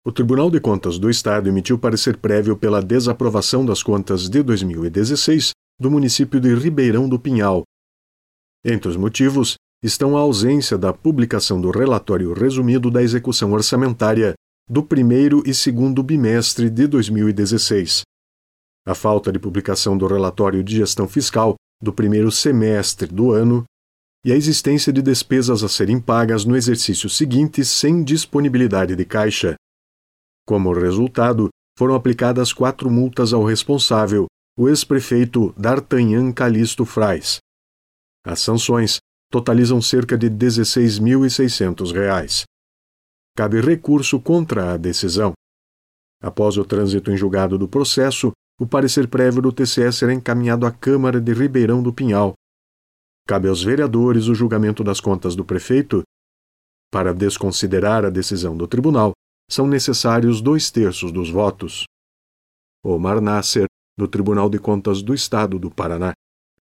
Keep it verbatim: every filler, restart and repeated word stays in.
O Tribunal de Contas do Estado emitiu parecer prévio pela desaprovação das contas de dois mil e dezesseis do município de Ribeirão do Pinhal. Entre os motivos estão a ausência da publicação do relatório resumido da execução orçamentária do primeiro e segundo bimestre de dois mil e dezesseis, a falta de publicação do relatório de gestão fiscal do primeiro semestre do ano e a existência de despesas a serem pagas no exercício seguinte sem disponibilidade de caixa. Como resultado, foram aplicadas quatro multas ao responsável, o ex-prefeito D'Artagnan Calixto Frais. As sanções totalizam cerca de dezesseis mil e seiscentos reais. Cabe recurso contra a decisão. Após o trânsito em julgado do processo, o parecer prévio do T C E será encaminhado à Câmara de Ribeirão do Pinhal. Cabe aos vereadores o julgamento das contas do prefeito. Para desconsiderar a decisão do tribunal, são necessários dois terços dos votos. Omar Nasser, do Tribunal de Contas do Estado do Paraná.